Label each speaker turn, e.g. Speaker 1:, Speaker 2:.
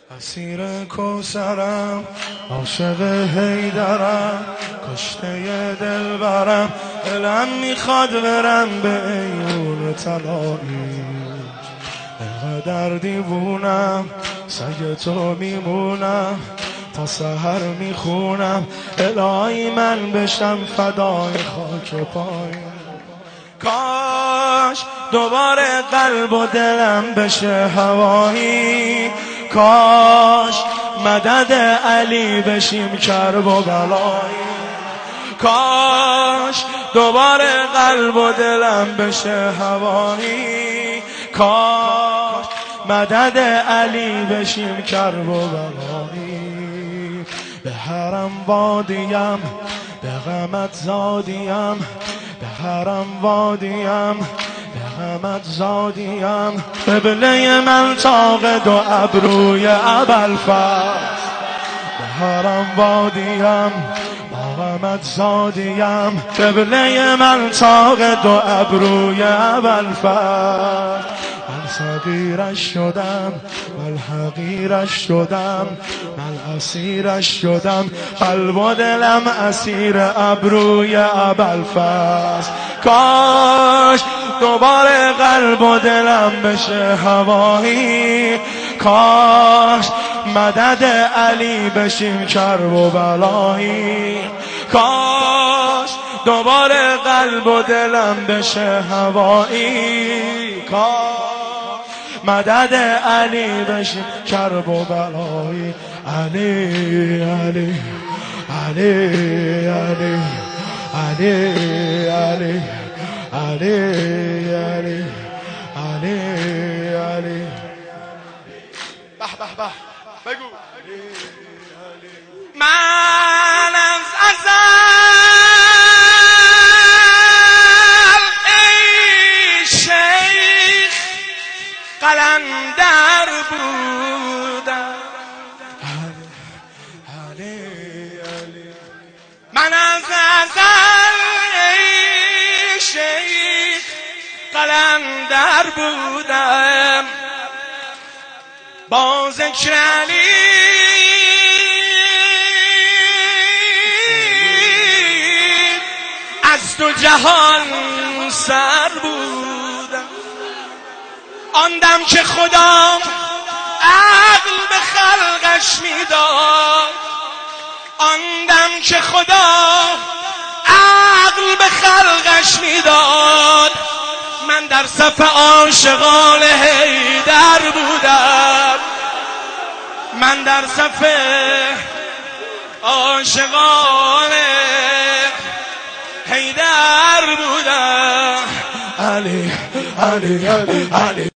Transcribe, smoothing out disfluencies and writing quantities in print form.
Speaker 1: اسیر کوثرم، عاشق حیدرم، کشته دلبرم، دلم میخواد برم به عیون طلایی. اینقدر دیوونم، سگ تو میمونم، تا سحر میخونم، الهی من بشم فدای خاک پای. کاش دوباره قلب و دلم بشه هوایی، کاش مدد علی بشیم کرب و بلایی. کاش دوباره قلب و دلم بشه هوایی، کاش مدد علی بشیم کرب و بلایی. به حرم وادیم، به غمت زادیم، به حرم وادیم، به غمت زادیم، قبله من طاق دو ابروی ابوالفضل. به حرم وادیم، به غمت زادیم، قبله من طاق دو ابروی ابوالفضل. من صغیرش شدم، من حقیرش شدم، من اسیرش شدم، قلب و دلم اسیر ابروی ابوالفضل. کاش دوباره قلب و دلم بشه هوایی، کاش مدد علی بشیم کرب و بلایی. کاش دوباره قلب و دلم بشه هوایی، کاش مدد علی بشیم کرب و بلایی. علی علی علی علی علی علی علی علی علی علی. به به به بگو. من از ازل ای شیخ قلندر بودم. من از ازل ای شیخ قلندر بودم، با ذکر علی از دو جهان سر بودم. آن دم که خدا عقل به خلقش میداد، آن دم که خدا عقل به خلقش میداد، من در صف عاشقان حیدر بودم. من در صف عاشقان حیدر بودم. علی علی علی علی